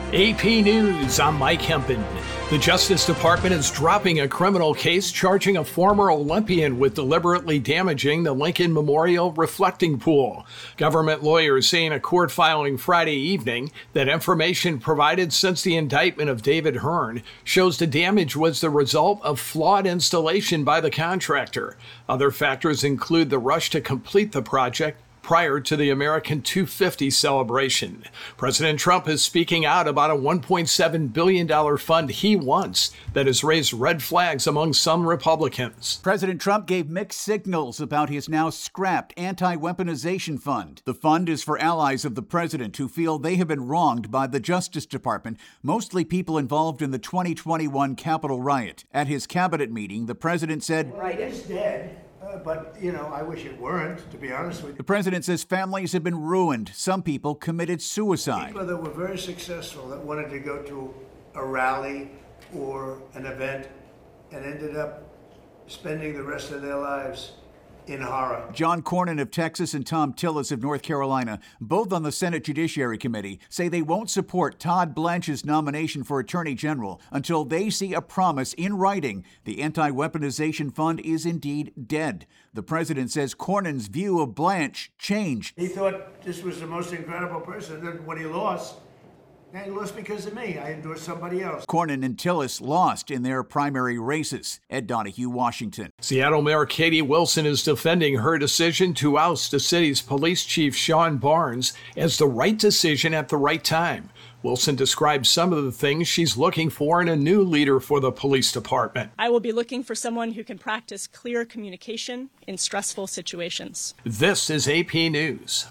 AP News, I'm Mike Hempen. The Justice Department is dropping a criminal case charging a former Olympian with deliberately damaging the Lincoln Memorial reflecting pool. Government lawyers say in a court filing Friday evening that information provided since the indictment of David Hearn shows the damage was the result of flawed installation by the contractor. Other factors include the rush to complete the project prior to the American 250 celebration. President Trump is speaking out about a $1.7 billion fund he wants that has raised red flags among some Republicans. President Trump gave mixed signals about his now scrapped anti-weaponization fund. The fund is for allies of the president who feel they have been wronged by the Justice Department, mostly people involved in the 2021 Capitol riot. At his cabinet meeting, the president said, "Right, it's dead. But, I wish it weren't, to be honest with you." The president says families have been ruined. Some people committed suicide. People that were very successful that wanted to go to a rally or an event and ended up spending the rest of their lives in horror. John Cornyn of Texas and Tom Tillis of North Carolina, both on the Senate Judiciary Committee, say they won't support Todd Blanche's nomination for Attorney General until they see a promise in writing the anti-weaponization fund is indeed dead. The president says Cornyn's view of Blanche changed. He thought this was the most incredible person. Then when he lost because of me. I endorsed somebody else. Cornyn and Tillis lost in their primary races. Ed Donahue, Washington. Seattle Mayor Katie Wilson is defending her decision to oust the city's police chief, Sean Barnes, as the right decision at the right time. Wilson describes some of the things she's looking for in a new leader for the police department. I will be looking for someone who can practice clear communication in stressful situations. This is AP News.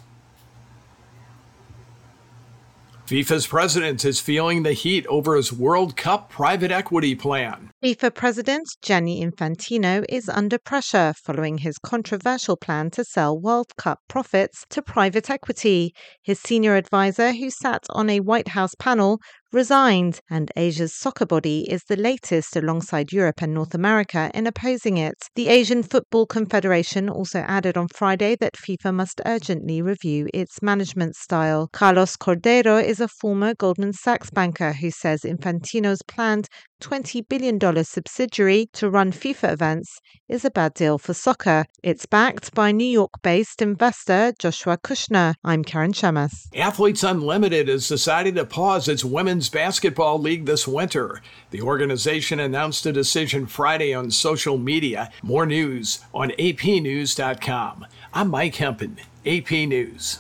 FIFA's president is feeling the heat over his World Cup private equity plan. FIFA President Gianni Infantino is under pressure following his controversial plan to sell World Cup profits to private equity. His senior advisor, who sat on a White House panel, resigned, and Asia's soccer body is the latest alongside Europe and North America in opposing it. The Asian Football Confederation also added on Friday that FIFA must urgently review its management style. Carlos Cordero is a former Goldman Sachs banker who says Infantino's planned $20 billion subsidiary to run FIFA events is a bad deal for soccer. It's backed by New York-based investor Joshua Kushner. I'm Karen Shemas. Athletes Unlimited has decided to pause its women's basketball league this winter. The organization announced a decision Friday on social media. More news on apnews.com. I'm Mike Hempen, AP News.